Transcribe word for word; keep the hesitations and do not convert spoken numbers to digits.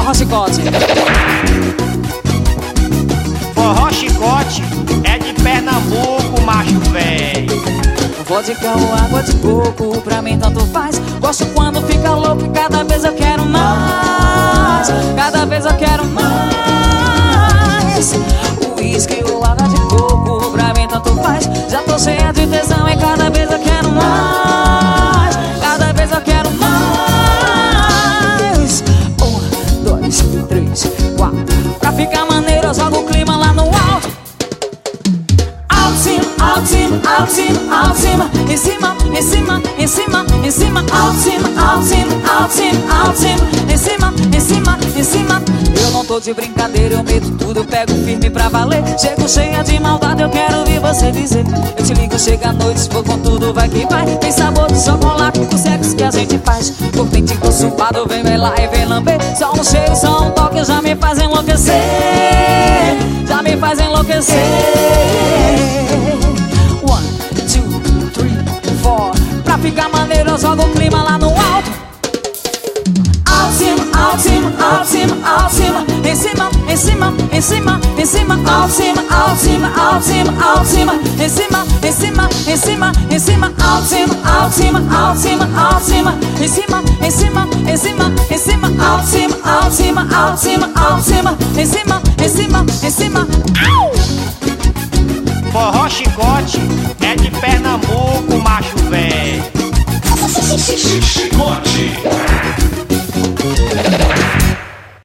forró chicote. Forró chicote é de Pernambuco, macho velho. Vodka ou água de coco, pra mim tanto faz. Gosto quando fica louco e cada vez eu quero mais. Cada vez eu quero mais. Whisky ou água de coco, pra mim tanto faz. Já tô cheia de tesão e cada vez eu quero mais. Cada vez eu quero mais. Um, dois, três, quatro. Pra ficar maneiro eu jogo o clima lá no alto. Alto cima, alto cima, alto cima, alto cima. Em cima, em cima, em cima, em cima. Alto cima, alto cima, alto cima, alto cima. Em cima, em cima, em cima. Eu não tô de brincadeira, eu meto tudo, eu pego firme pra valer. Chego cheia de maldade, eu quero ouvir você dizer. Eu te ligo, chega à noite, vou com tudo, vai que vai. Tem sabor de chocolate do sexo que a gente faz. Cortente consumpado, vem lá e vem lamber. Só um cheiro, só um toque já me faz enlouquecer. Já me faz enlouquecer. One, two, three, four. Pra ficar maneiro eu jogo o clima lá no alto. Alto cima, alto cima, alto cima, alto cima. Em cima, em cima, em cima, em cima. Alto cima, alto cima, alto cima, alto cima. Em cima, em cima, em cima, em cima. Alto cima, alto cima, alto cima, alto cima. Em cima, em cima, em cima, em cima. Alto cima, alto cima, alto cima, alto cima. Em cima, em cima, em cima. Au! Forró chicote é de Pernambuco, macho velho. Chicote.